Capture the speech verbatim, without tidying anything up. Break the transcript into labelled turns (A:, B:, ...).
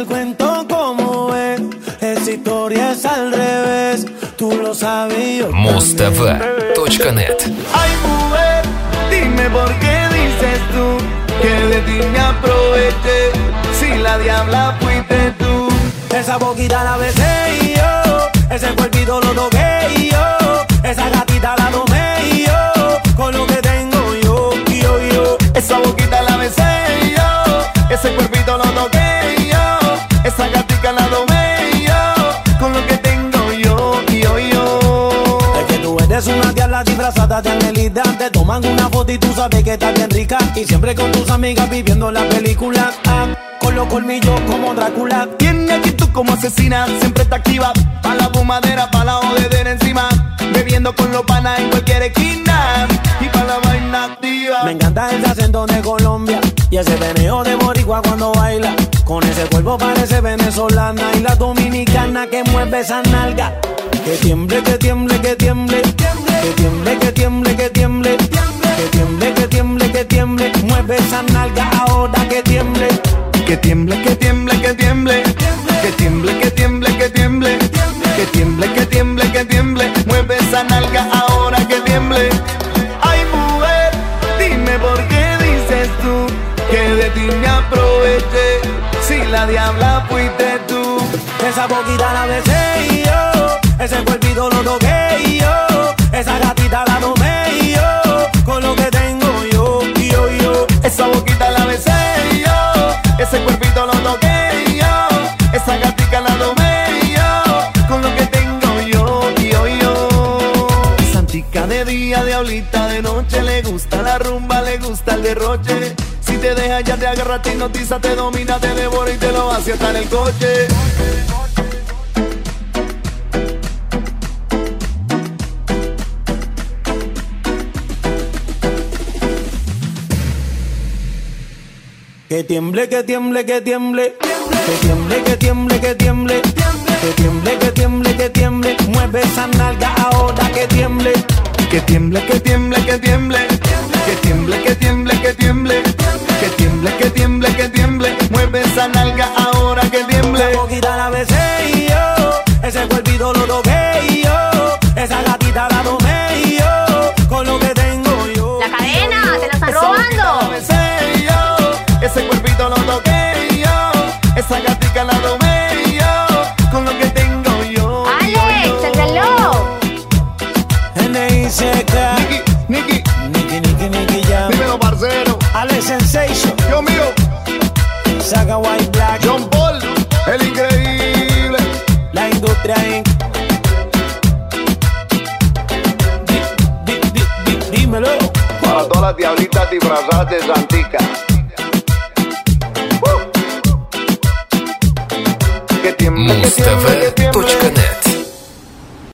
A: el cuento como es. Esa historia es al revés. Tú lo sabías.
B: Mustv точка нет.
C: Ay, mujer, dime por qué dices tú que de ti me aproveché. Si la diabla fuiste tú.
A: Esa boquita la besé y yo, ese cuerpito lo toqué y yo, esa gatita la tomé y yo, con lo que tengo yo, yo, yo.
C: Esa boquita la besé y yo, ese cuerpito lo toqué y yo, esa gatita la tomé y yo, con lo que tengo yo, yo, yo.
A: Es que tú eres una diabla disfrazada de angelita. Te toman una foto y tú sabes que estás bien rica. Y siempre con tus amigas viviendo la película. Ah, con los colmillos como Drácula.
C: Tiene actitud como asesina, siempre está activa. Pa' la fumadera, pa' la jodedera encima. Bebiendo con los panas en cualquier esquina. Y pa' la vaina activa.
A: Me encanta ese acento de Colombia y ese veneo de boricua cuando baila. Con ese cuerpo parece venezolana. Y la dominicana que mueve esa nalga. Que tiemble, que tiemble, que tiemble. Que tiemble, que tiemble, que tiemble. Que tiemble, que tiemble, que tiemble. Mueve esa nalga ahora que tiemble.
C: Que tiemble, que tiemble, que tiemble. Que tiemble, que tiemble, que tiemble. Que tiemble, que tiemble, que tiemble. Mueve esa nalga ahora que tiemble. Ay, mujer, dime por qué dices tú que de ti me aproveché. Si la diabla fuiste tú.
A: Esa boquita la besé y yo, ese cuerpito lo toqué y yo, esa gatita la tomé y yo, con lo que tengo yo, yo, yo.
C: Esa boquita la besé y yo, ese cuerpito lo toqué y yo, esa gatita la tomé y yo, con lo que tengo yo, yo, yo. Santica de día, diablita de noche, le gusta la rumba, le gusta el derroche. Si te deja ya te agarra, te hipnotiza, te domina, te devora y te lo vacía hasta en el coche.
A: Que tiemble, que tiemble, que tiemble. Que tiemble, que tiemble, que tiemble. Que tiemble, que tiemble, que tiemble. Mueve esa nalga ahora que tiemble.
C: Que tiemble, que tiemble, que tiemble. Que tiemble, que tiemble, que tiemble. Que tiemble, que tiemble, que tiemble. Mueve esa nalga ahora que tiemble.
A: La boquita la besé y yo, ese cuerpito lo toqué y yo, esa gatita la tomé y yo, con lo que tengo yo.
D: La cadena, te la están
C: Esa
D: robando.
C: boquita la besé y yo, ese cuerpito lo toqué y yo, esa gatica la tomé y yo, con lo que tengo yo.
D: Alex, el reloj.
A: N I C K.
C: Nicky, Nicky,
A: Nicky, Nicky, Nicky Jam.
C: dímelo parcero.
A: Alex Sensation.
C: Yo mío,
A: Saga White Black.
C: John Paul, el increíble.
A: La industria inc. Di, di, di, di, dímelo.
E: Para todas las diablitas disfrazadas de Santica. Uh. Que tiemble, que
B: Mustv
E: tiemble,